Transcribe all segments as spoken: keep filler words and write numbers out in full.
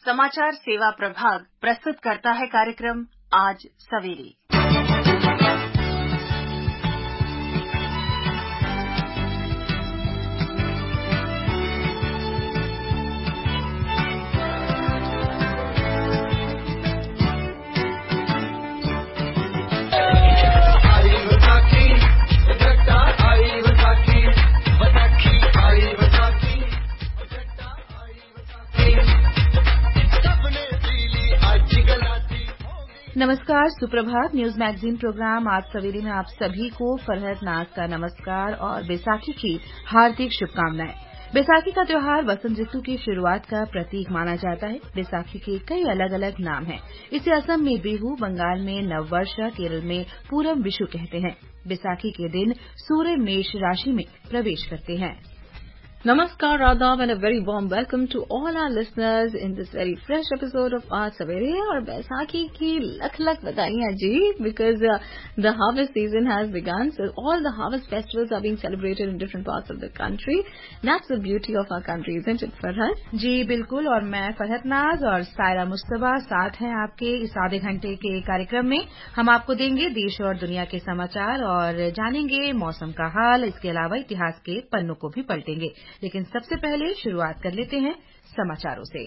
समाचार सेवा प्रभाग प्रस्तुत करता है कार्यक्रम आज सवेरे। नमस्कार, सुप्रभात। न्यूज मैगजीन प्रोग्राम आज सवेरे में आप सभी को फरहत नाज का नमस्कार और बैसाखी की हार्दिक शुभकामनाएं। बैसाखी का त्योहार वसंत ऋतु की शुरुआत का प्रतीक माना जाता है। बैसाखी के कई अलग अलग नाम हैं। इसे असम में बिहू, बंगाल में नववर्ष, केरल में पूरम विशु कहते हैं। बैसाखी के दिन सूर्य मेष राशि में प्रवेश करते हैं। Namaskar, Radhav, and a very warm welcome to all our listeners in this very fresh episode of Aaj Savere. और बैसाखी की लख लख बधाइयाँ जी, because uh, the harvest season has begun. So all the harvest festivals are being celebrated in different parts of the country. That's the beauty of our country, isn't it, Farhat? जी बिल्कुल। और मैं फरहत नाज और सायरा मुस्तफा साथ हैं आपके इस आधे घंटे के कार्यक्रम में। हम आपको देंगे देश और दुनिया के समाचार और जानेंगे मौसम का हाल। इसके अलावा इतिहास के पन्नों को भी पलटेंगे। लेकिन सबसे पहले शुरुआत कर लेते हैं समाचारों से।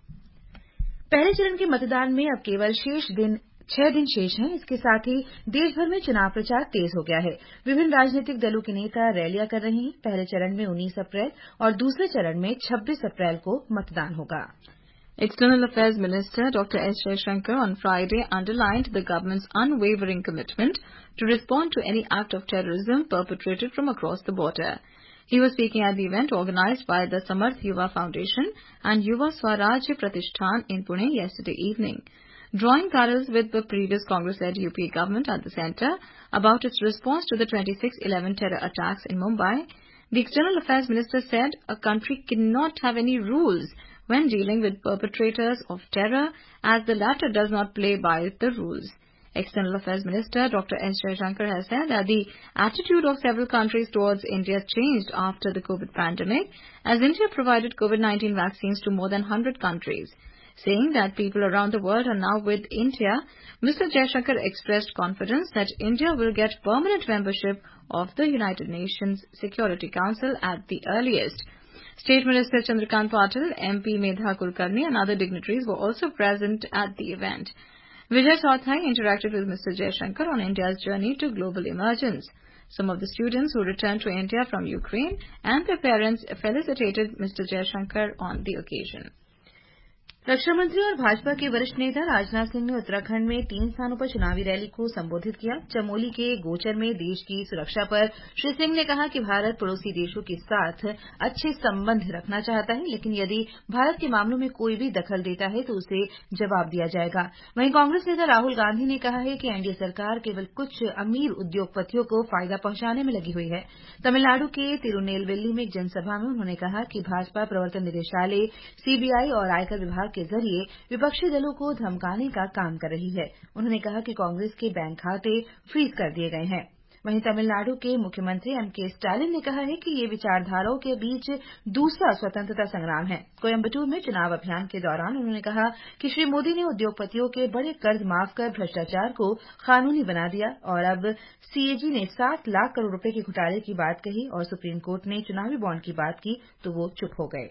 पहले चरण के मतदान में अब केवल शेष दिन छह दिन शेष हैं। इसके साथ ही देश भर में चुनाव प्रचार तेज हो गया है। विभिन्न राजनीतिक दलों के नेता रैलियां कर रहे हैं। पहले चरण में उन्नीस अप्रैल और दूसरे चरण में छब्बीस अप्रैल को मतदान होगा। External Affairs Minister Doctor S. Jaishankar on Friday underlined the government's unwavering commitment to respond to any act of terrorism perpetrated from across the border. He was speaking at the event organized by the Samarth Yuva Foundation and Yuva Swaraj Pratishthan in Pune yesterday evening. Drawing parallels with the previous Congress-led U P A government at the centre about its response to the twenty-six eleven terror attacks in Mumbai, the External Affairs Minister said a country cannot have any rules when dealing with perpetrators of terror, as the latter does not play by the rules. External Affairs Minister Doctor S. Jaishankar has said that the attitude of several countries towards India changed after the COVID pandemic, as India provided COVID nineteen vaccines to more than one hundred countries. Saying that people around the world are now with India, Mister Jaishankar expressed confidence that India will get permanent membership of the United Nations Security Council at the earliest. State Minister Chandrakant Patil, M P Medha Kulkarni and other dignitaries were also present at the event. Vijay Chauthai interacted with Mister Jaishankar on India's journey to global emergence. Some of the students who returned to India from Ukraine and their parents felicitated Mister Jaishankar on the occasion. रक्षा मंत्री और भाजपा के वरिष्ठ नेता राजनाथ सिंह ने उत्तराखंड में तीन स्थानों पर चुनावी रैली को संबोधित किया। चमोली के गोचर में देश की सुरक्षा पर श्री सिंह ने कहा कि भारत पड़ोसी देशों के साथ अच्छे संबंध रखना चाहता है, लेकिन यदि भारत के मामलों में कोई भी दखल देता है तो उसे जवाब दिया जाएगा। वहीं कांग्रेस नेता राहुल गांधी ने कहा है कि एनडीए सरकार केवल कुछ अमीर उद्योगपतियों को फायदा पहुंचाने में लगी हुई है। तमिलनाडु के तिरुनेलवेली में एक जनसभा में उन्होंने कहा कि भाजपा प्रवर्तन निदेशालय, सीबीआई और आयकर विभाग के जरिए विपक्षी दलों को धमकाने का काम कर रही है। उन्होंने कहा कि कांग्रेस के बैंक खाते फ्रीज कर दिए गए हैं। वहीं तमिलनाडु के मुख्यमंत्री एम के स्टालिन ने कहा है कि ये विचारधाराओं के बीच दूसरा स्वतंत्रता संग्राम है। कोयम्बटूर में चुनाव अभियान के दौरान उन्होंने कहा कि श्री मोदी ने उद्योगपतियों के बड़े कर्ज माफ कर भ्रष्टाचार को कानूनी बना दिया और अब सीएजी ने सात लाख करोड़ रुपए के घोटाले की बात कही और सुप्रीम कोर्ट ने चुनावी बॉन्ड की बात की तो वो चुप हो गए।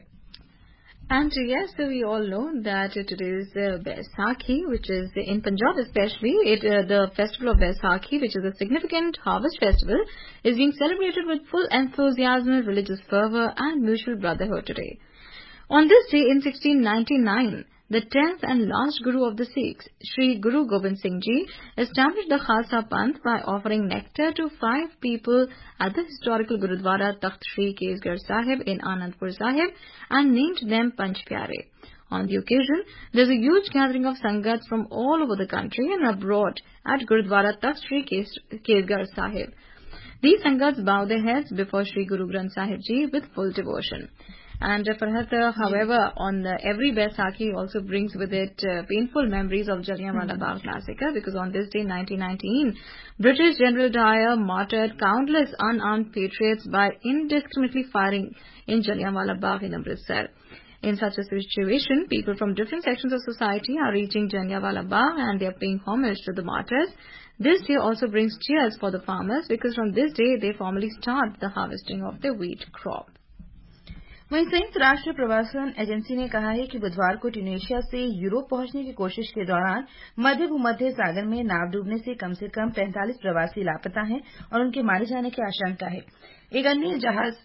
And yes, so we all know that today is uh, Baisakhi, which is in Punjab especially, it, uh, the festival of Baisakhi, which is a significant harvest festival, is being celebrated with full enthusiasm, religious fervour and mutual brotherhood today. On this day in sixteen ninety-nine, the tenth and last Guru of the Sikhs, Sri Guru Gobind Singh Ji, established the Khalsa Panth by offering nectar to five people at the historical Gurudwara Takht Sri Kesgarh Sahib in Anandpur Sahib and named them Panch Pyare. On the occasion, there is a huge gathering of Sangats from all over the country and abroad at Gurudwara Takht Sri Kesgarh Sahib. These Sangats bow their heads before Sri Guru Granth Sahib Ji with full devotion. And uh, Farhat, uh, however, on uh, every Baisakhi also brings with it uh, painful memories of Jallianwala Bagh massacre, because on this day, nineteen nineteen, British General Dyer martyred countless unarmed patriots by indiscriminately firing in Jallianwala Bagh in Amritsar. In such a situation, people from different sections of society are reaching Jallianwala Bagh and they are paying homage to the martyrs. This day also brings cheers for the farmers because from this day they formally start the harvesting of their wheat crop. वहीं संयुक्त राष्ट्र प्रवासन agency ने कहा है कि बुधवार को ट्यूनीशिया से यूरोप पहुंचने की कोशिश के दौरान मध्य भूमध्य सागर में नाव डूबने से कम से कम पैंतालीस प्रवासी लापता हैं और उनके मारे जाने की आशंका है। एक अन्य जहाज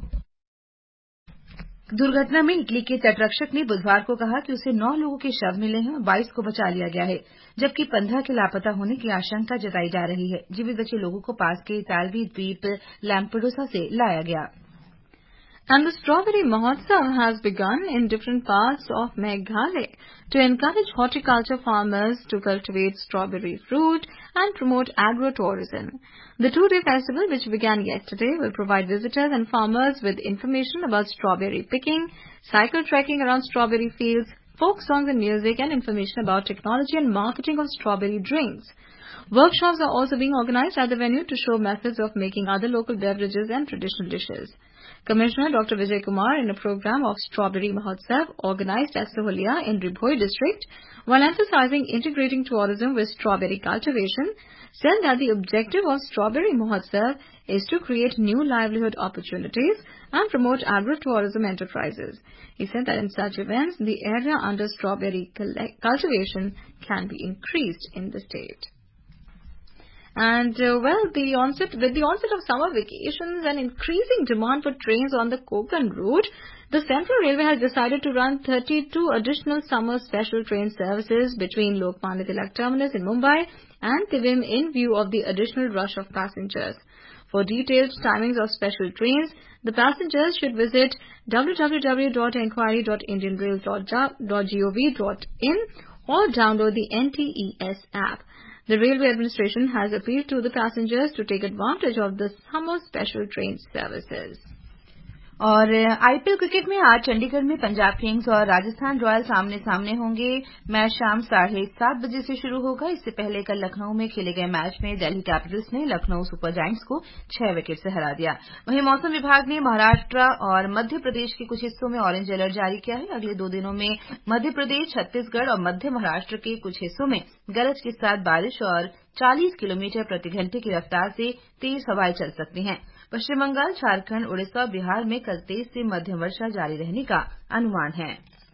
दुर्घटना में इटली के तटरक्षक ने बुधवार को कहा कि उसे नौ लोगों के शव मिले हैं और बाईस को बचा लिया गया है, जबकि पंद्रह के लापता होने की आशंका जताई जा रही है। जीवित बचे लोगों को पास के इतालवी द्वीप लैम्पेडूसा से लाया गया। And the Strawberry Mahotsav has begun in different parts of Meghalaya to encourage horticulture farmers to cultivate strawberry fruit and promote agro-tourism. The two-day festival, which began yesterday, will provide visitors and farmers with information about strawberry picking, cycle trekking around strawberry fields, folk songs and music, and information about technology and marketing of strawberry drinks. Workshops are also being organized at the venue to show methods of making other local beverages and traditional dishes. Commissioner Doctor Vijay Kumar, in a program of Strawberry Mahotsav organized at Sohulia in Ribhoi district, while emphasizing integrating tourism with strawberry cultivation, said that the objective of Strawberry Mahotsav is to create new livelihood opportunities and promote agro-tourism enterprises. He said that in such events, the area under strawberry cultivation can be increased in the state. And, uh, well, the onset, with the onset of summer vacations and increasing demand for trains on the Konkan route, the Central Railway has decided to run thirty-two additional summer special train services between Lokmanya Tilak Terminus in Mumbai and Tivim in view of the additional rush of passengers. For detailed timings of special trains, the passengers should visit w w w dot enquiry dot indian rails dot gov dot in or download the N T E S app. The Railway Administration has appealed to the passengers to take advantage of the summer special train services. और IPL cricket में आज चंडीगढ़ में Punjab Kings और Rajasthan Royals आमने सामने होंगे। Match शाम साढ़े सात बजे से शुरू होगा। इससे पहले कल लखनऊ में खेले गए मैच में दिल्ली कैपिटल्स ने लखनऊ सुपर जायंट्स को छह विकेट से हरा दिया। वहीं मौसम विभाग ने महाराष्ट्र और मध्य प्रदेश के कुछ हिस्सों में ऑरेंज अलर्ट जारी किया है। अगले दो दिनों में मध्य प्रदेश, छत्तीसगढ़ और मध्य महाराष्ट्र के कुछ हिस्सों में गरज के साथ बारिश और चालीस किलोमीटर प्रति घंटे की रफ्तार से तेज हवाएं चल सकती हैं। पश्चिम बंगाल, झारखंड, उड़ीसा और बिहार में कल तेज से मध्यम वर्षा जारी रहने का अनुमान है।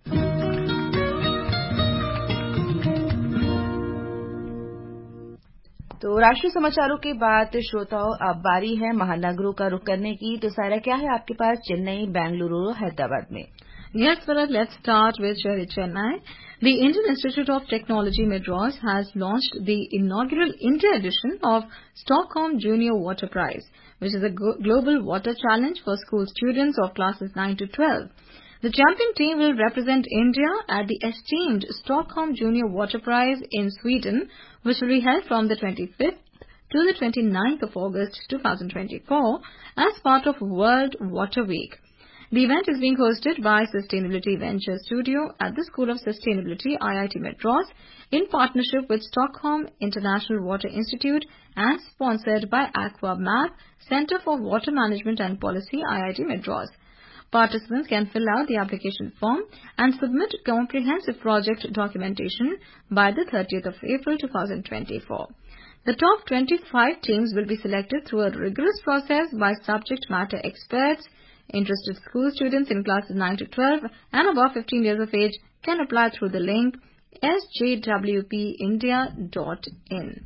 तो राष्ट्रीय समाचारों के बाद श्रोताओं अब बारी है महानगरों का रुख करने की। तो सारा क्या है आपके पास चेन्नई, बेंगलुरु, हैदराबाद में? Yes, Farad, let's start with Chennai. The Indian Institute of Technology Madras has launched the inaugural India edition of Stockholm Junior Water Prize, which is a global water challenge for school students of classes nine to twelve. The champion team will represent India at the esteemed Stockholm Junior Water Prize in Sweden, which will be held from the twenty-fifth to the twenty-ninth of August twenty twenty-four as part of World Water Week. The event is being hosted by Sustainability Venture Studio at the School of Sustainability, I I T Madras, in partnership with Stockholm International Water Institute and sponsored by AquaMap, Center for Water Management and Policy, I I T Madras. Participants can fill out the application form and submit comprehensive project documentation by the thirtieth of April twenty twenty-four. The top twenty-five teams will be selected through a rigorous process by subject matter experts. Interested school students in classes nine to twelve and above fifteen years of age can apply through the link s j w p india dot in.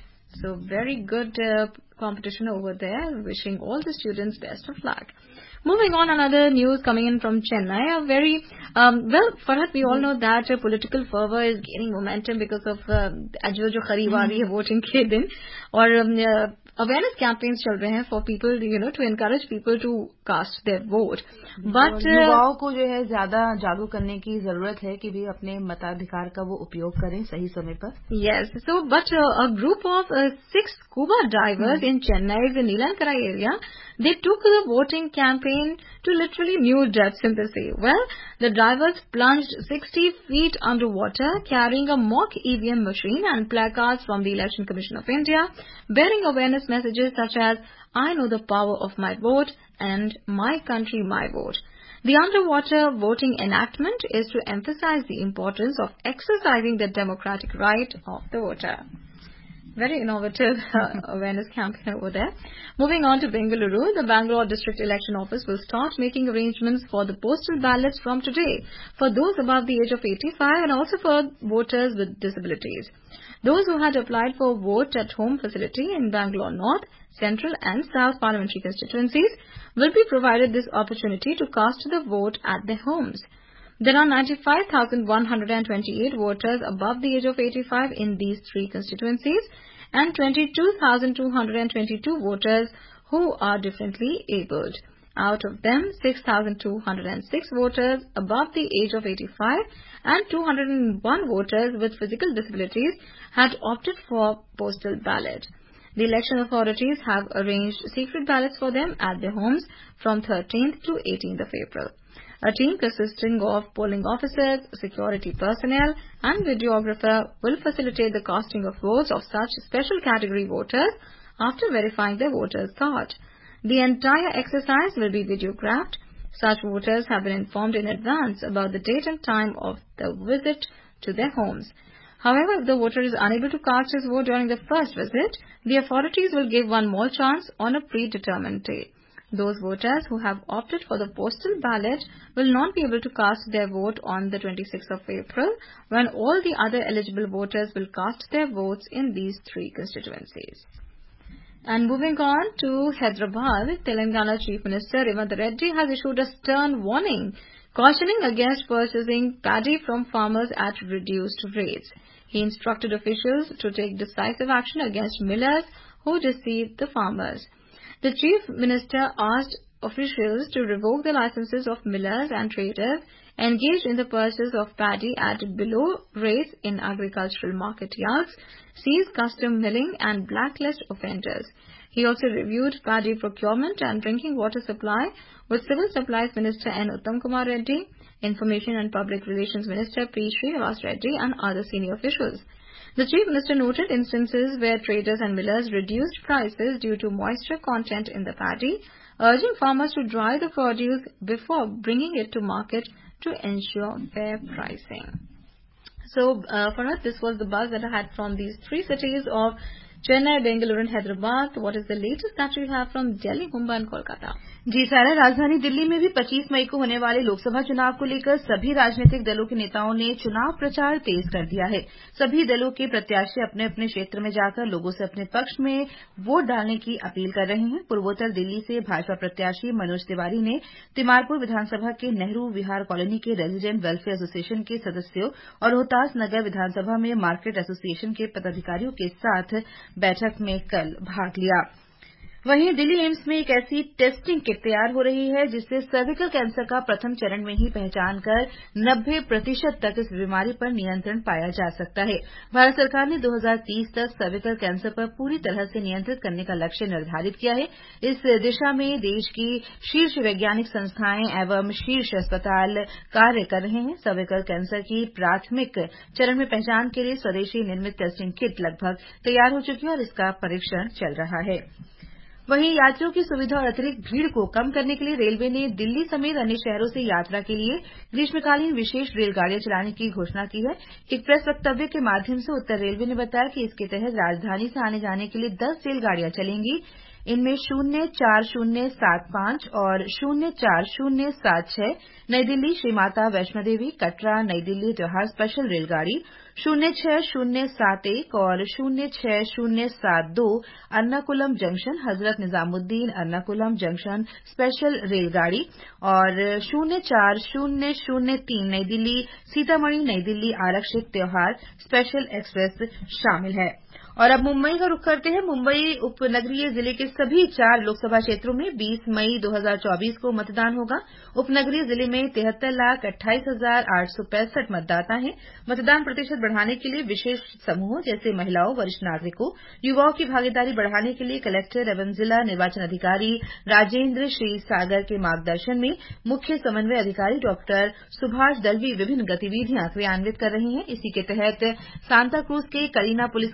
So very good uh, competition over there. Wishing all the students best of luck. Moving on, another news coming in from Chennai. A very, um, well, Farhat, we all know that uh, political fervor is gaining momentum because of uh, जो जो करीब आ रही है voting के दिन और uh, awareness campaigns चल रहे हैं for people, you know, to encourage people to cast their vote. But uh, युवाओं को जो है ज्यादा जागरूक करने की जरूरत है कि भी अपने मताधिकार का वो उपयोग करें सही समय पर. Yes. So, but uh, a group of uh, six scuba divers mm-hmm. in Chennai's Neelankara area, they took the voting campaign to literally new depths in the sea. Well, the divers plunged sixty feet underwater, carrying a mock E V M machine and placards from the Election Commission of India, bearing awareness messages such as, I know the power of my vote and my country, my vote. The underwater voting enactment is to emphasize the importance of exercising the democratic right of the voter. Very innovative uh, awareness campaign over there. Moving on to Bengaluru, the Bangalore District Election Office will start making arrangements for the postal ballots from today for those above the age of eighty-five and also for voters with disabilities. Those who had applied for vote at home facility in Bangalore North, Central and South parliamentary constituencies will be provided this opportunity to cast the vote at their homes. There are ninety-five thousand one hundred twenty-eight voters above the age of eighty-five in these three constituencies and twenty-two thousand two hundred twenty-two voters who are differently abled. Out of them, six thousand two hundred six voters above the age of eighty-five and two hundred one voters with physical disabilities had opted for postal ballot. The election authorities have arranged secret ballots for them at their homes from thirteenth to eighteenth of April. A team consisting of polling officers, security personnel and videographer will facilitate the casting of votes of such special category voters after verifying their voters' card. The entire exercise will be videographed. Such voters have been informed in advance about the date and time of the visit to their homes. However, if the voter is unable to cast his vote during the first visit, the authorities will give one more chance on a predetermined day. Those voters who have opted for the postal ballot will not be able to cast their vote on the twenty-sixth of April, when all the other eligible voters will cast their votes in these three constituencies. And moving on to Hyderabad, Telangana Chief Minister Revanth Reddy has issued a stern warning, cautioning against purchasing paddy from farmers at reduced rates. He instructed officials to take decisive action against millers who deceive the farmers. The Chief Minister asked officials to revoke the licenses of millers and traders engaged in the purchase of paddy at below rates in agricultural market yards, seize custom milling and blacklist offenders. He also reviewed paddy procurement and drinking water supply with Civil Supplies Minister N. Uttam Kumar Reddy, Information and Public Relations Minister P. Srinivas Reddy and other senior officials. The Chief Minister noted instances where traders and millers reduced prices due to moisture content in the paddy, urging farmers to dry the produce before bringing it to market to ensure fair pricing. So, uh, for us, this was the buzz that I had from these three cities of Chennai, Bengaluru and Hyderabad. What is the latest that we have from Delhi, Mumbai and Kolkata? जी सारा राजधानी दिल्ली में भी पच्चीस मई को होने वाले लोकसभा चुनाव को लेकर सभी राजनीतिक दलों के नेताओं ने चुनाव प्रचार तेज कर दिया है। सभी दलों के प्रत्याशी अपने अपने क्षेत्र में जाकर लोगों से अपने पक्ष में वोट डालने की अपील कर रहे हैं। पूर्वोत्तर दिल्ली से भाजपा प्रत्याशी मनोज तिवारी ने तिमारपुर विधानसभा के नेहरू विहार कॉलोनी के रेजिडेंट वेलफेयर एसोसिएशन के सदस्यों और रोहतास नगर विधानसभा में मार्केट एसोसिएशन के पदाधिकारियों के साथ बैठक में कल भाग लिया। वहीं दिल्ली एम्स में एक ऐसी टेस्टिंग किट तैयार हो रही है जिससे सर्विकल कैंसर का प्रथम चरण में ही पहचान कर नब्बे प्रतिशत तक इस बीमारी पर नियंत्रण पाया जा सकता है। भारत सरकार ने दो हज़ार तीस तक सर्विकल कैंसर पर पूरी तरह से नियंत्रित करने का लक्ष्य निर्धारित किया है। इस दिशा में देश की शीर्ष वैज्ञानिक संस्थाएं एवं शीर्ष अस्पताल कार्य कर रहे हैं। सर्विकल कैंसर की प्राथमिक चरण में पहचान के लिए स्वदेशी निर्मित टेस्टिंग किट लगभग तैयार हो चुकी है और इसका परीक्षण चल रहा है। वहीं यात्रियों की सुविधा और अतिरिक्त भीड़ को कम करने के लिए रेलवे ने दिल्ली समेत अन्य शहरों से यात्रा के लिए ग्रीष्मकालीन विशेष रेलगाड़ियां चलाने की घोषणा की है। एक प्रेस वक्तव्य के माध्यम से उत्तर रेलवे ने बताया कि इसके तहत राजधानी से आने जाने के लिए दस रेलगाड़ियां चलेंगी। इनमें शून्य चार शून्य सात पांच और शून्य चार शून्य सात छह नई दिल्ली श्री माता वैष्णो देवी कटरा नई दिल्ली त्योहार स्पेशल रेलगाड़ी, शून्य छह शून्य सात एक और शून्य छह शून्य सात दो Ernakulam junction Hazrat Nizamuddin Ernakulam junction special रेलगाड़ी और शून्य चार शून्य शून्य तीन नई दिल्ली सीतामढ़ी नई दिल्ली आरक्षित त्योहार स्पेशल एक्सप्रेस शामिल है। और अब मुंबई का रुख करते हैं। मुंबई उपनगरीय जिले के सभी चार लोकसभा क्षेत्रों में बीस मई दो हज़ार चौबीस को मतदान होगा। उपनगरीय जिले में तिहत्तर लाख अट्ठाईस हजार आठ सौ पैंसठ मतदाता हैं। मतदान प्रतिशत बढ़ाने के लिए विशेष समूहों जैसे महिलाओं, वरिष्ठ नागरिकों, युवाओं की भागीदारी बढ़ाने के लिए कलेक्टर एवं जिला निर्वाचन अधिकारी राजेंद्र श्री सागर के मार्गदर्शन में मुख्य समन्वय अधिकारी डॉक्टर सुभाष दलवी विभिन्न गतिविधियां क्रियान्वित कर रहे हैं। इसी के तहत सांता क्रूज के करीना पुलिस कॉलोनी में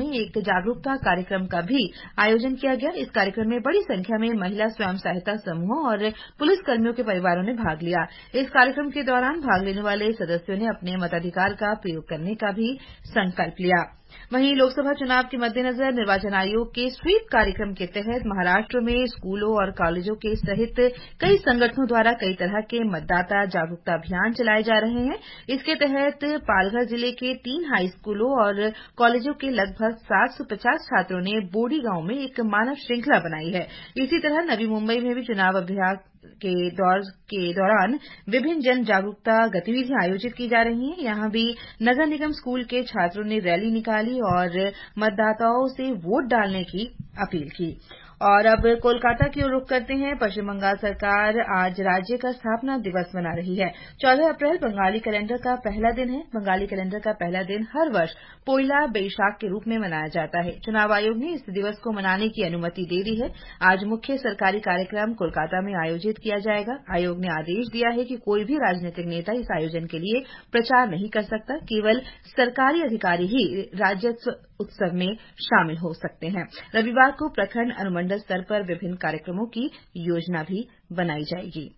एक जागरूकता कार्यक्रम का भी आयोजन किया गया। इस कार्यक्रम में बड़ी संख्या में महिला स्वयं सहायता समूहों और पुलिस कर्मियों के परिवारों ने भाग लिया। इस कार्यक्रम के दौरान भाग लेने वाले सदस्यों ने अपने मताधिकार का प्रयोग करने का भी संकल्प लिया। वहीं लोकसभा चुनाव के मद्देनजर निर्वाचन आयोग के स्वीप कार्यक्रम के तहत महाराष्ट्र में स्कूलों और कॉलेजों के सहित कई संगठनों द्वारा कई तरह के मतदाता जागरूकता अभियान चलाए जा रहे हैं। इसके तहत पालघर जिले के तीन हाई स्कूलों और कॉलेजों के लगभग सात सौ पचास छात्रों ने बोडी गांव में एक मानव श्रृंखला बनाई है। इसी तरह नवी मुंबई में भी चुनाव अभ्यास के दौर के दौरान विभिन्न जन जागरूकता गतिविधियां आयोजित की जा रही हैं। यहां भी नगर निगम स्कूल के छात्रों ने रैली निकाली और मतदाताओं से वोट डालने की अपील की। और अब कोलकाता की ओर रुख करते हैं। पश्चिम बंगाल सरकार आज राज्य का स्थापना दिवस मना रही है। चौदह अप्रैल बंगाली कैलेंडर का पहला दिन है। बंगाली कैलेंडर का पहला दिन हर वर्ष पोइला बैशाख के रूप में मनाया जाता है। चुनाव आयोग ने इस दिवस को मनाने की अनुमति दे दी है। आज मुख्य सरकारी कार्यक्रम कोलकाता में आयोजित किया जाएगा। आयोग ने आदेश दिया है कि कोई भी राजनीतिक नेता इस आयोजन के लिए प्रचार नहीं कर सकता। केवल सरकारी अधिकारी ही राज्योत्सव उत्सव में शामिल हो सकते हैं। रविवार को प्रखंड अनुमंडल स्तर पर विभिन्न कार्यक्रमों की योजना भी बनाई जाएगी।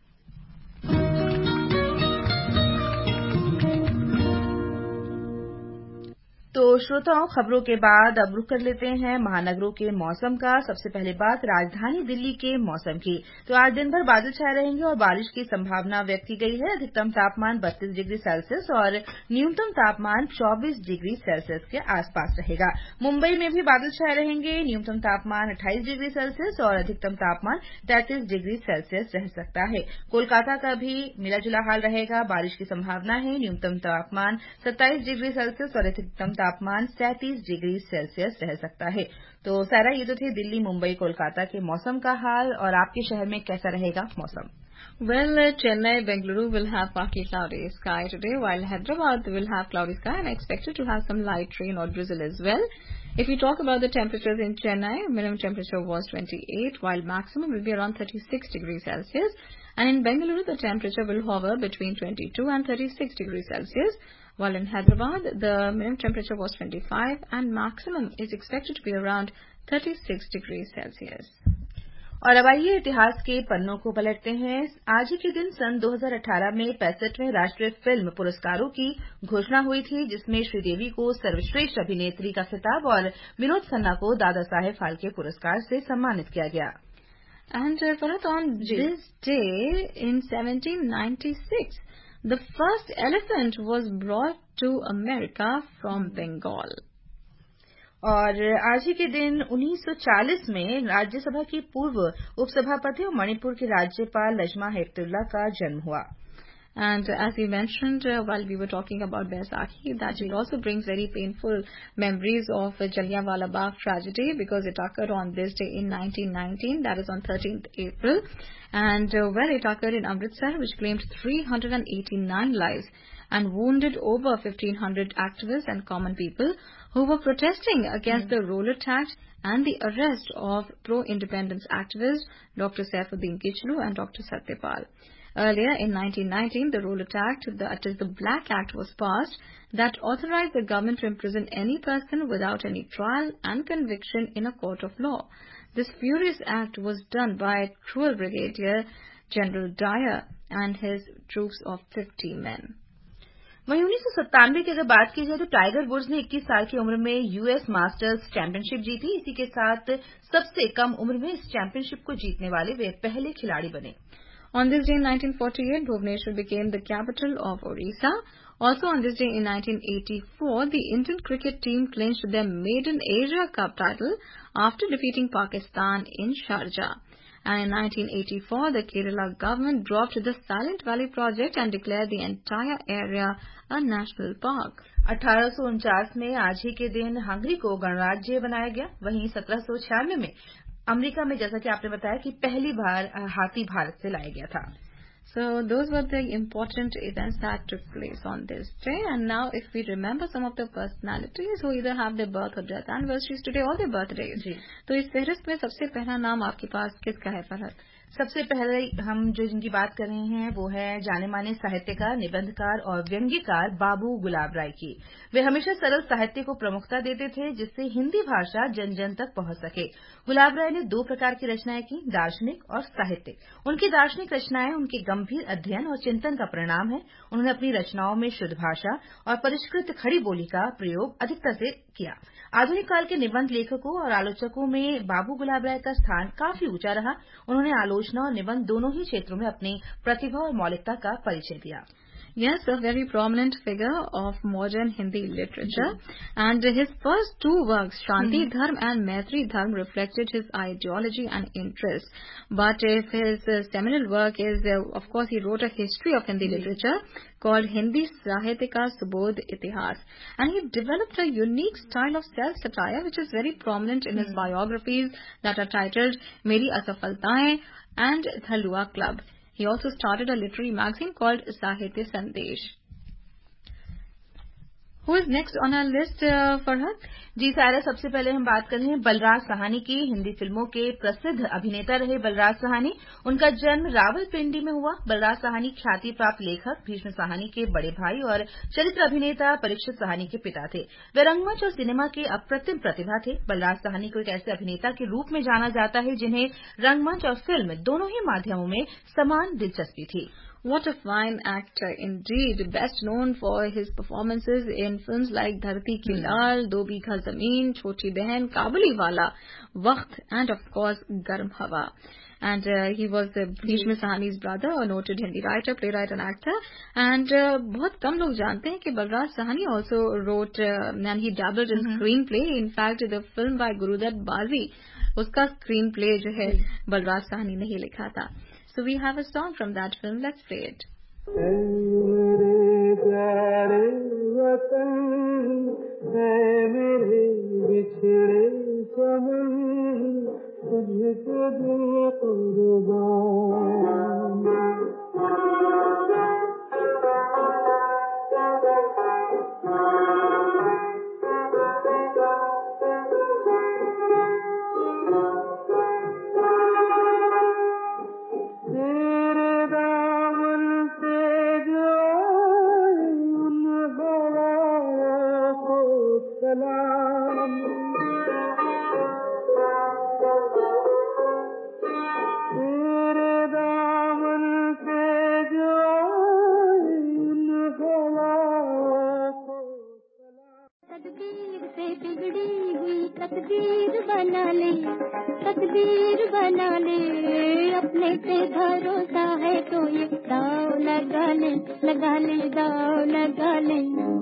तो श्रोताओं, खबरों के बाद अब रुक कर लेते हैं महानगरों के मौसम का। सबसे पहले बात राजधानी दिल्ली के मौसम की। तो आज दिन भर बादल छाए रहेंगे और बारिश की संभावना व्यक्त की गई है। अधिकतम तापमान बत्तीस डिग्री सेल्सियस और न्यूनतम तापमान चौबीस डिग्री सेल्सियस के आसपास रहेगा। मुंबई में भी बादल छाए रहेंगे। न्यूनतम तापमान अट्ठाईस डिग्री सेल्सियस और अधिकतम तापमान तैंतीस डिग्री सेल्सियस रह सकता है। कोलकाता का भी मिला जुला हाल रहेगा। बारिश की संभावना है। न्यूनतम तापमान सत्ताईस डिग्री सेल्सियस और अधिकतम तापमान सैंतीस डिग्री सेल्सियस रह सकता है। तो सारा ये तो थे दिल्ली, मुंबई, कोलकाता के मौसम का हाल। और आपके शहर में कैसा रहेगा मौसम? Well, uh, Chennai, Bengaluru will have partly cloudy sky today, while Hyderabad will have cloudy sky and expected to have some light rain or drizzle as well. If we talk about the temperatures in Chennai, minimum temperature was twenty-eight, while maximum will be around thirty-six degrees Celsius. And in Bengaluru, the temperature will hover between twenty-two and thirty-six degrees Celsius. While in Hyderabad, the minimum temperature was twenty-five and maximum is expected to be around thirty-six degrees Celsius. और अब आइए इतिहास के पन्नों को पलटते हैं। आज ही के दिन सन दो हज़ार अठारह में पैंसठवें राष्ट्रीय फिल्म पुरस्कारों की घोषणा हुई थी, जिसमें श्रीदेवी को सर्वश्रेष्ठ अभिनेत्री का खिताब और विनोद खन्ना को दादा साहेब फाल्के पुरस्कार से सम्मानित किया गया। And uh, Bharat, on this day in seventeen ninety-six, the first elephant was brought to America from Bengal. और आज ही के दिन उन्नीस सौ चालीस में राज्यसभा की पूर्व उपसभापति और मणिपुर के राज्यपाल लजमा हेपतुल्ला का जन्म हुआ। And uh, as we mentioned uh, while we were talking about Baisakhi, that it also brings very painful memories of uh, Jallianwala Bagh tragedy, because it occurred on this day in nineteen nineteen, that is on thirteenth April. And uh, well, it occurred in Amritsar, which claimed three hundred eighty-nine lives and wounded over fifteen hundred activists and common people who were protesting against mm. the roller tax and the arrest of pro-independence activists Doctor Saifuddin Kichlu and Doctor Satyapal. Earlier in nineteen nineteen, the Roller Act, that is the Black Act, was passed that authorized the government to imprison any person without any trial and conviction in a court of law. This furious act was done by cruel Brigadier General Dyer and his troops of fifty men. वहीं उन्नीस सौ सत्तानवे की अगर बात की जाए तो टाइगर वुड्स ने इक्कीस साल की उम्र में यूएस मास्टर्स चैंपियनशिप जीती। इसी के साथ सबसे कम उम्र में इस चैंपियनशिप को जीतने वाले वे पहले खिलाड़ी बने। On this day in nineteen forty-eight, Bhubaneswar became the capital of Orissa. Also on this day in nineteen eighty-four, the Indian cricket team clinched their maiden Asia Cup title after defeating Pakistan in Sharjah. And in nineteen eighty-four, the Kerala government dropped the Silent Valley project and declared the entire area a national park. अठारह सौ उनचास में आज ही के दिन Hungary को गणराज्य बनाया गया। वहीं सत्रह सौ छियानवे में अमेरिका में, जैसा कि आपने बताया, कि पहली बार हाथी भारत से लाया गया था। So those were the important events that took place on this day. And now if we remember some of the personalities who either have their birth or death anniversaries today or their birthdays, तो इस फहरिस्त में सबसे पहला नाम आपके पास किसका है फरहत? सबसे पहले हम जो जिनकी बात कर रहे हैं वो है जाने माने साहित्यकार, निबंधकार और व्यंग्यकार बाबू गुलाब राय की। वे हमेशा सरल साहित्य को प्रमुखता देते थे, जिससे हिंदी भाषा जन जन तक पहुंच सके। गुलाब राय ने दो प्रकार की रचनाएं की, दार्शनिक और साहित्यिक। उनकी दार्शनिक रचनाएं उनके गंभीर अध्ययन और चिंतन का परिणाम है। उन्होंने अपनी रचनाओं में शुद्ध भाषा और परिष्कृत खड़ी बोली का प्रयोग अधिकता से किया। आधुनिक काल के निबंध लेखकों और आलोचकों में बाबू गुलाब राय का स्थान काफी ऊंचा रहा। उन्होंने आलोचना और निबंध दोनों ही क्षेत्रों में अपनी प्रतिभा और मौलिकता का परिचय दिया। Yes, a very prominent figure of modern Hindi literature. And his first two works, Shanti mm-hmm. Dharm and Maitri Dharm, reflected his ideology and interest. But if his uh, seminal work is, uh, of course, he wrote a history of Hindi mm-hmm. literature called Hindi Sahitya ka Subodh Itihas. And he developed a unique style of self-satire, which is very prominent in mm-hmm. his biographies that are titled Meri Asafaltaएं and Thalua Club. He also started a literary magazine called Sahitya Sandesh. Who is next on our list, uh, Farhad? जी सारा, सबसे पहले हम बात कर रहे हैं बलराज साहनी की। हिंदी फिल्मों के प्रसिद्ध अभिनेता रहे बलराज साहनी। उनका जन्म रावलपिंडी में हुआ। बलराज साहनी ख्याति प्राप्त लेखक, भीष्म साहनी के बड़े भाई और चरित्र अभिनेता परीक्षित साहनी के पिता थे। वे रंगमंच और सिनेमा के अप्रतिम प्रतिभा थे। बलराज साहनी को एक ऐसे अभिनेता के रूप में जाना जाता है जिन्हें रंगमंच और फिल्म दोनों ही माध्यमों में समान दिलचस्पी थी। What a fine actor indeed, best known for his performances in films like Dharti Ki Laal, Do Bigha Zameen, Choti Behan, Kabuliwala, Waqt, and of course Garm Hawa. And uh, he was uh, Bhishma Sahani's brother, a noted Hindi writer, playwright and actor. And uh, बहुत कम लोग जानते हैं कि Balraj Sahni also wrote uh, and he dabbled in mm-hmm. screenplay. In fact, the film by Gurudutt Bazi, उसका screenplay जो है बलराज साहनी ने ही लिखा था. So we have a song from that film. Let's play it. तकदीर बना ले, तकदीर बना ले, अपने पे भरोसा है तो ये दाव लगा ले, लगा ले, दाव लगा ले।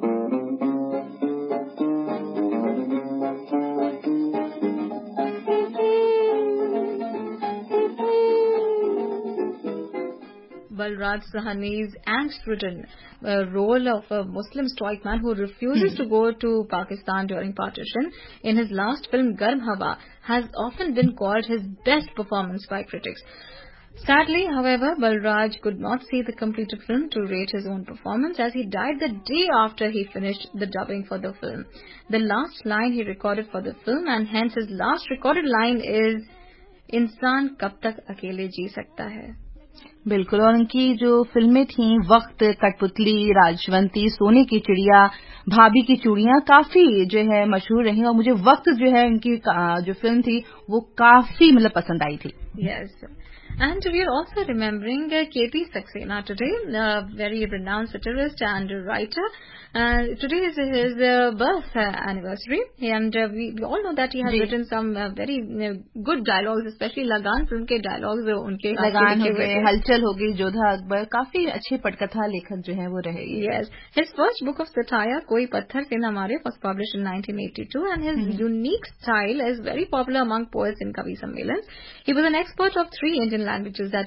Balraj Sahani's angst-ridden uh, role of a Muslim stoic man who refuses to go to Pakistan during partition in his last film Garm Hawa has often been called his best performance by critics. Sadly, however, Balraj could not see the completed film to rate his own performance as he died the day after he finished the dubbing for the film. The last line he recorded for the film, and hence his last recorded line, is "इंसान कब तक अकेले जी सकता है"। बिल्कुल। और उनकी जो फिल्में थीं, वक्त, कठपुतली, राजवंती, सोने की चिड़िया, भाभी की चूड़ियां, काफी जो है मशहूर रही और मुझे वक्त जो है उनकी जो फिल्म थी वो काफी मतलब पसंद आई थी। Yes. And we are also remembering uh, K P Saxena today, a very renowned satirist and writer. Uh, today is his uh, birth uh, anniversary, and uh, we, we all know that he has written some uh, very uh, good dialogues, especially Lagan film के dialogues. उनके लगान हो गए, हलचल हो गई, जोधा अकबर, काफी अच्छे पटकथा लेखक जो हैं वो रहे। Yes, his first book of satire, कोई पत्थर से न मारे, was published in nineteen eighty-two, and his mm-hmm. unique style is very popular among poets in Kavi Sammelans. He was an expert of three Indian languages, that is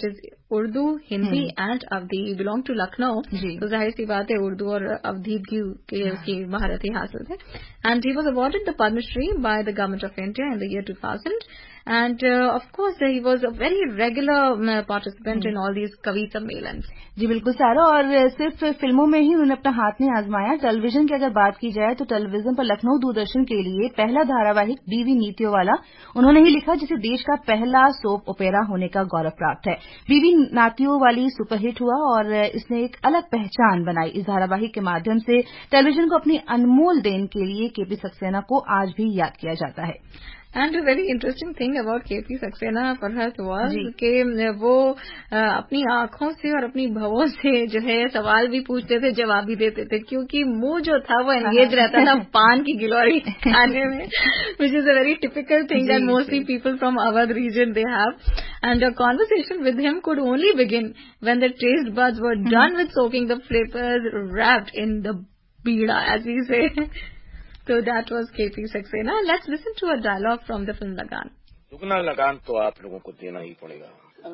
Urdu, Hindi and Awadhi. Belong to Lucknow, तो जाहिर सी बात है उर्दू और अवधी की उसकी महारथी हासिल थे. And he was awarded the Padma Shri by the government of India in the year two thousand. And uh, of course, uh, he was a very regular uh, participant in all these कवि सम्मेलन. जी बिल्कुल सारा, और सिर्फ फिल्मों में ही उन्होंने अपना हाथ नहीं आजमाया. टेलीविजन की अगर बात की जाए तो टेलीविजन पर लखनऊ दूरदर्शन के लिए पहला धारावाहिक बीवी नीतियों वाला उन्होंने ही लिखा, जिसे देश का पहला सोप ओपेरा होने का गौरव प्राप्त है. बीवी नातियों वाली सुपरहिट हुआ और इसने एक अलग पहचान बनाई. इस धारावाहिक के माध्यम से टेलीविजन को अपनी अनमोल देन के लिए केपी सक्सेना को आज भी याद किया जाता है. And very interesting thing about KP Saxena Farhat was कि वो अपनी आंखों से और अपनी भवों से जो है सवाल भी पूछते थे, जवाब भी देते थे, क्योंकि मुंह जो था वो एंगेज रहता था पान की गिलोरी खाने में, which is a very typical thing that mostly people from Awadh region they have. And a conversation with him could only begin when the taste buds were done with soaking the flavours wrapped in the बीड़ा, as we say. So that was K P Saxena. Let's listen to a dialogue from the film Lagan. दुगना लगान तो आप लोगों को देना ही पड़ेगा.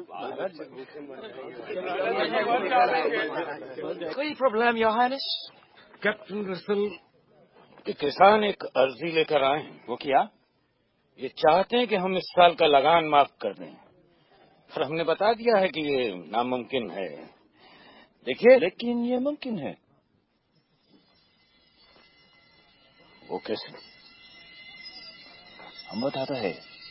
कोई problem your highness? Captain Russell, ये किसान एक अर्जी लेकर आए हैं. वो क्या? ये चाहते हैं कि हम इस साल का लगान माफ कर दें, पर हमने बता दिया है कि ये नामुमकिन है. देखिए, लेकिन ये मुमकिन है. वो कैसे? हम बताता है.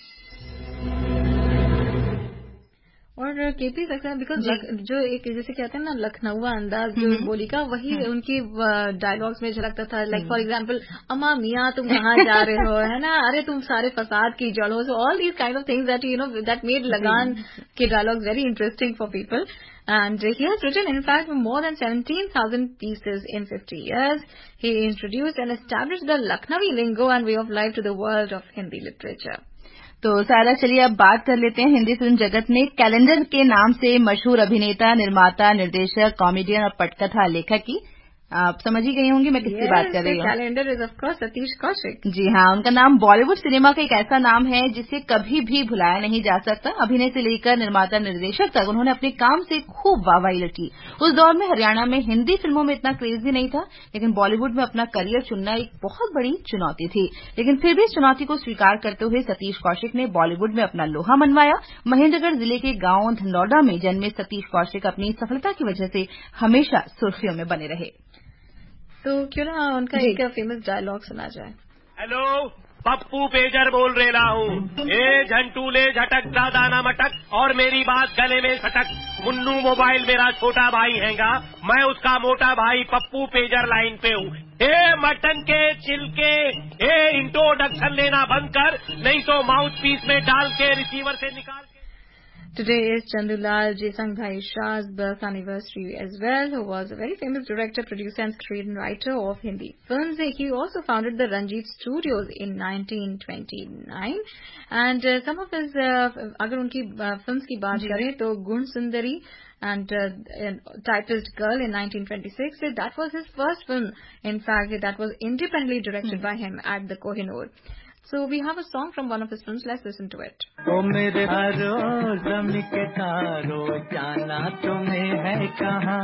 और केपी सक्सेना बिकॉज जो एक जैसे कहते हैं ना लखनऊआ अंदाज जो बोली का, वही उनकी डायलॉग्स में झलकता था. लाइक फॉर एग्जांपल, अम्मा मियाँ तुम कहाँ जा रहे हो, है ना, अरे तुम सारे फसाद की जड़ हो. So all these kind of things that you know that made Lagaan के dialogues very interesting for people. And he has written, in fact, more than seventeen thousand pieces in fifty years. He introduced and established the Lucknowi lingo and way of life to the world of Hindi literature. तो सारा, चलिए अब बात कर लेते हैं Hindi film जगत में कैलेंडर के नाम से मशहूर अभिनेता, निर्माता, निर्देशक, कॉमेडियन और पटकथा लेखक की. आप समझ ही गई होंगी मैं किसकी yes, बात कर रही हूँ. Calendar is of course Satish Kaushik. जी हाँ, उनका नाम बॉलीवुड सिनेमा का एक ऐसा नाम है जिसे कभी भी भुलाया नहीं जा सकता. अभिनय से लेकर निर्माता निर्देशक तक उन्होंने अपने काम से खूब वाहवाही लुटी. उस दौर में हरियाणा में हिंदी फिल्मों में इतना क्रेज भी नहीं था, लेकिन बॉलीवुड में अपना करियर चुनना एक बहुत बड़ी चुनौती थी. लेकिन फिर भी इस चुनौती को स्वीकार करते हुए सतीश कौशिक ने बॉलीवुड में अपना लोहा मनवाया. महेंद्रगढ़ जिले के गांव धनौडा में जन्मे सतीश कौशिक अपनी सफलता की वजह से हमेशा सुर्खियों में बने रहे. तो क्यों ना उनका एक फेमस डायलॉग सुना जाए. हेलो, पप्पू पेजर बोल रहा हूँ. ए झंटूले झटक दादा ना मटक और मेरी बात गले में सटक. मुन्नू मोबाइल मेरा छोटा भाई हैगा, मैं उसका मोटा भाई पप्पू पेजर लाइन पे हूँ. ए मटन के छिलके, ए इंट्रोडक्शन लेना बंद कर, नहीं तो माउथ पीस में डाल के रिसीवर से निकाल. Today is Chandulal Jesangbai Shah's birth anniversary as well, who was a very famous director, producer and screenwriter of Hindi films. He also founded the Ranjit Studios in nineteen twenty-nine. And uh, some of his, uh, agar unki uh, films ki baat kare to Gun Sundari and uh, titled Girl in nineteen twenty-six, that was his first film. In fact, that was independently directed hmm. by him at the Kohinoor. So we have a song from one of his films. Let's listen to it. ओ मेरे हारो ज़मीं के तारो जाना तुम्हें है कहाँ.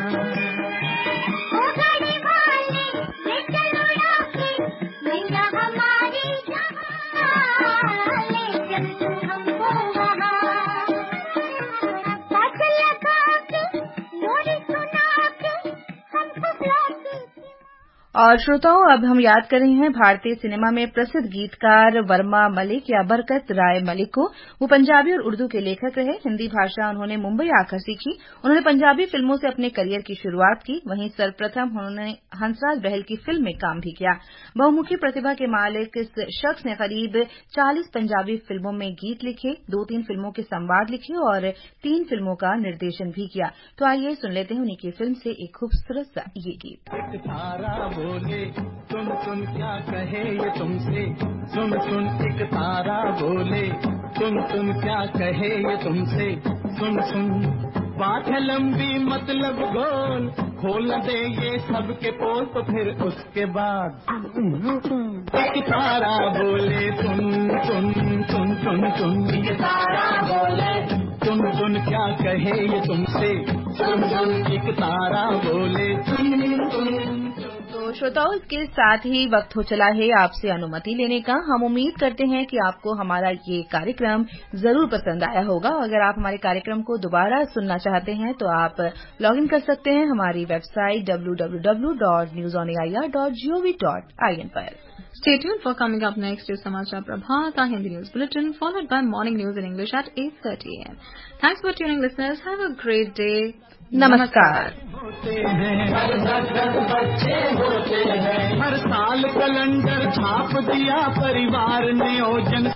ओ गाड़ी वाले ले चलो आके मैया हमारी जहाँ, ले चल तू हमको वहाँ. पास लगा के लोरी सुना के हमको बुलाती. और श्रोताओं, अब हम याद कर रहे हैं भारतीय सिनेमा में प्रसिद्ध गीतकार वर्मा मलिक या बरकत राय मलिक को. वो पंजाबी और उर्दू के लेखक रहे. हिंदी भाषा उन्होंने मुंबई आकर सीखी. उन्होंने पंजाबी फिल्मों से अपने करियर की शुरुआत की. वहीं सर्वप्रथम उन्होंने हंसराज बहल की फिल्म में काम भी किया. बहुमुखी प्रतिभा के मालिक इस शख्स ने करीब चालीस पंजाबी फिल्मों में गीत लिखे, दो तीन फिल्मों के संवाद लिखे और तीन फिल्मों का निर्देशन भी किया. तो आइए सुन लेते हैं उन्हीं की फिल्म से एक खूबसूरत सा ये गीत. बोले सुन सुन क्या कहे ये तुमसे, सुन सुन एक तारा बोले सुन सुन क्या कहे ये तुमसे, सुन सुन बात है लंबी मतलब गोल, खोल दे ये सबके पोल तो फिर उसके बाद एक तारा बोले सुन सुन सुन सुन सुन, एक तारा बोले सुन सुन सुन क्या कहे ये तुमसे, सुन सुन एक तारा बोले सुन सुन। तो श्रोताओं, इसके साथ ही वक्त हो चला है आपसे अनुमति लेने का। हम उम्मीद करते हैं कि आपको हमारा ये कार्यक्रम जरूर पसंद आया होगा। अगर आप हमारे कार्यक्रम को दोबारा सुनना चाहते हैं तो आप लॉग इन कर सकते हैं हमारी website W W W dot news on A I R dot G O V dot I N पर। Stay tuned for coming up next is Samachar Prabhat, our Hindi news bulletin, followed by morning news in English at eight thirty a m. Thanks for tuning, listeners. Have a great day. नमस्कार। होते हैं बच्चे होते हैं, हर साल calendar छाप दिया परिवार ने, ओ जन